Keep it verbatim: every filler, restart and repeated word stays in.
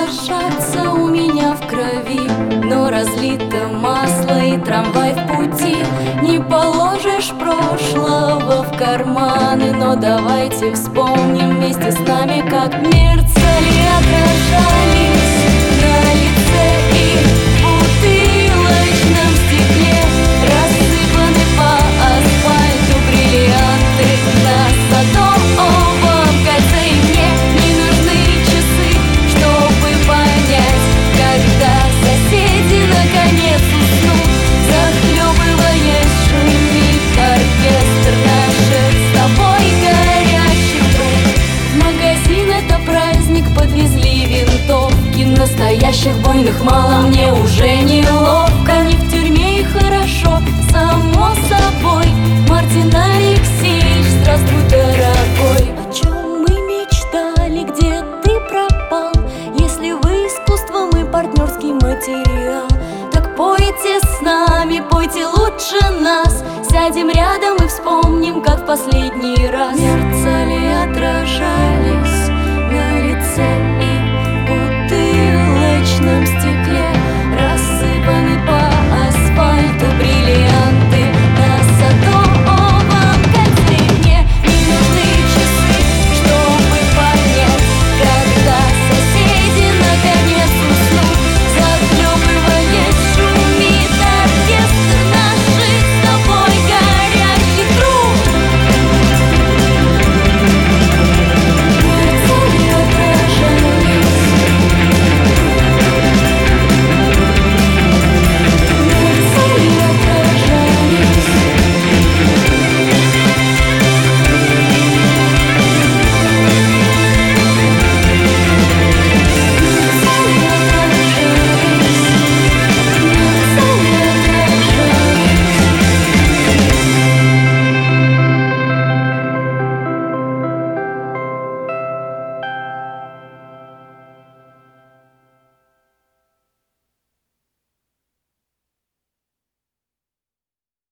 отражаться у меня в крови, но разлито масло и трамвай в пути. Не положишь прошлого в карманы, но давайте вспомним вместе с нами, как мерцали, отражались на лице и бутылочном стекле. Рассыпаны по асфальту бриллианты на Садовом кольце. И мне не нужны часы, чтобы понять, когда соседи наконец уснут, захлебываясь, шумит оркестр наших с тобой горящих рук. В магазин это праздник, подвезли винтовки, настоящих бойных мало, мне уже неловко. Не в тюрьме и хорошо, само собой. Мартин Алексеевич, здравствуй, дорогой. О чем мы мечтали, где ты пропал? Если вы искусство, мы партнерский материал. Так пойте с нами, пойте лучше нас. Сядем рядом и вспомним, как в последний раз мерцали, отражались на лице.